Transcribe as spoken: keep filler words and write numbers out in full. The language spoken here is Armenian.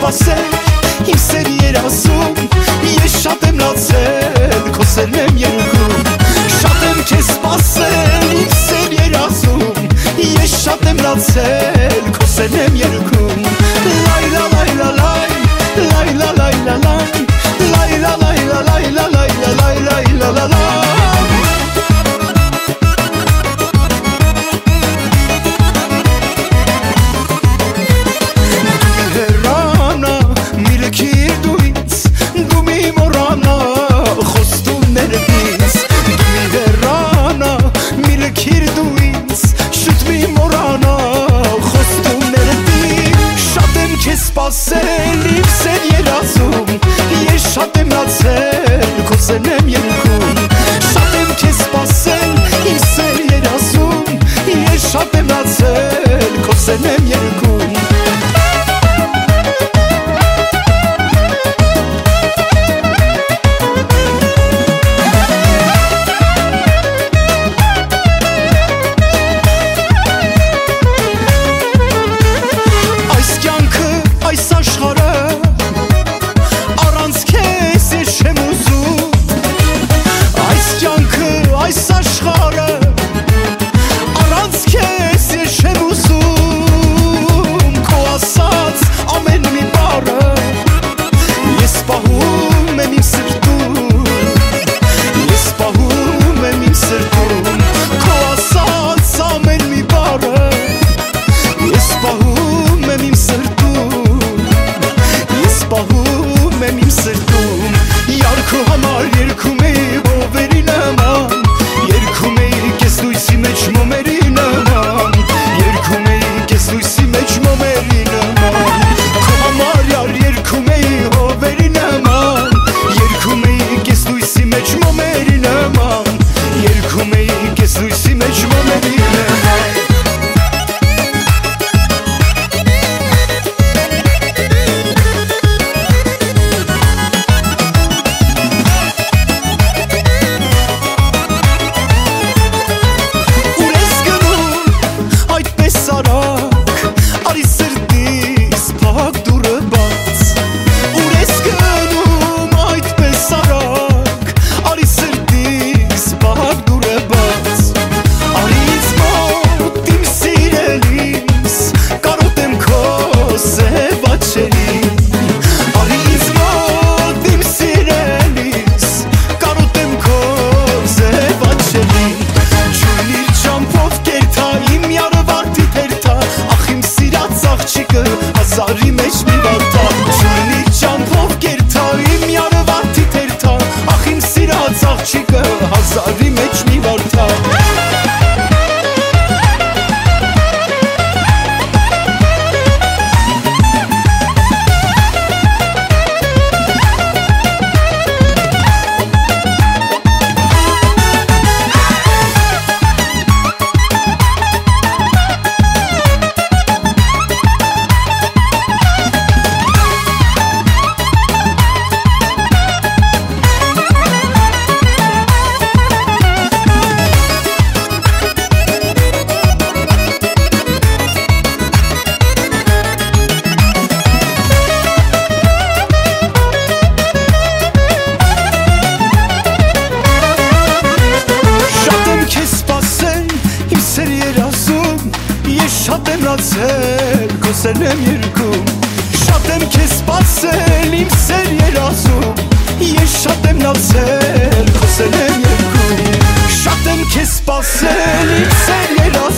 սպասել, իմ սերի երազում, ես շատ եմ լացել, քո սերն եմ երգում, շատ եմ քեզ սպասել, իմ սեր երազում, ես շատ եմ լացել, քո սերն եմ երգում, լայ լա լայ լա լայ, լայ լա լայ լա լայ, լայ լա լայ լա լայ լա լայ լա լայ լայ լա լա լայ Սպասել, իմ սեր երազում, ես շատ եմ լացել, քո սերն եմ երգում, շատ եմ քեզ սպասել, իմ սեր երազում, ես շատ եմ լացել, քո սերն եմ երգում Շատ եմ լացել, քո սերն եմ երգում, շատ եմ քեզ սպասել, իմ սեր երազում, ես շատ եմ լացել, քո սերն եմ երգում, շատ եմ քեզ սպասել, իմ սեր երազում